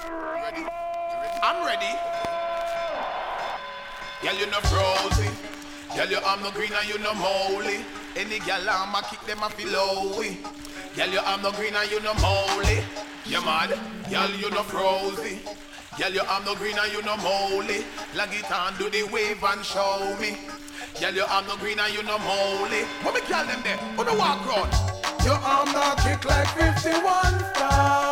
Ready? I'm ready. Girl, you no frozen. Girl, you am no green and you no moldy. Any girl I'ma kick them a feel lowy. Girl, you am no green and you no moldy. You mad? Girl, you no frozen. Girl, you am no green and you no moldy. Lag it on, do the wave and show me. Girl, you am no green and you no moldy. What me call them there? Who no walk round? Your arm not kick like 51 stars.